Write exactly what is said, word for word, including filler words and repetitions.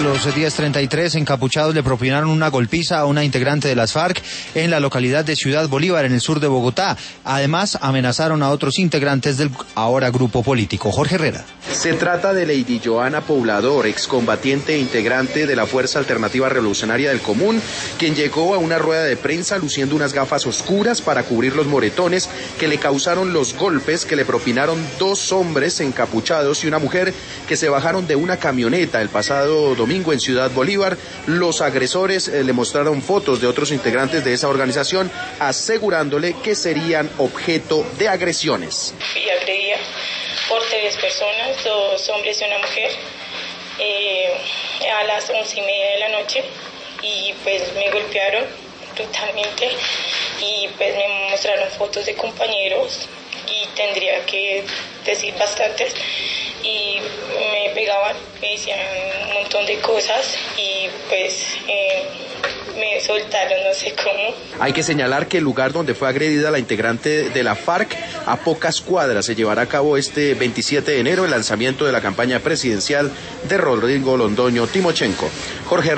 Los diez treinta y tres encapuchados le propinaron una golpiza a una integrante de las FARC en la localidad de Ciudad Bolívar, en el sur de Bogotá. Además, amenazaron a otros integrantes del ahora grupo político. Jorge Herrera. Se trata de Lady Joana Poblador, excombatiente e integrante de la Fuerza Alternativa Revolucionaria del Común, quien llegó a una rueda de prensa luciendo unas gafas oscuras para cubrir los moretones que le causaron los golpes que le propinaron dos hombres encapuchados y una mujer que se bajaron de una camioneta el pasado domingo en Ciudad Bolívar. Los agresores eh, le mostraron fotos de otros integrantes de esa organización, asegurándole que serían objeto de agresiones. Y agredía por tres personas, dos hombres y una mujer, eh, a las once y media de la noche, y pues me golpearon brutalmente y pues me mostraron fotos de compañeros y tendría que decir bastantes, y me pegaban, me decían un montón de cosas y pues eh, me soltaron, no sé cómo. Hay que señalar que el lugar donde fue agredida la integrante de la FARC, a pocas cuadras, se llevará a cabo este veintisiete de enero el lanzamiento de la campaña presidencial de Rodrigo Londoño Timochenko. Jorge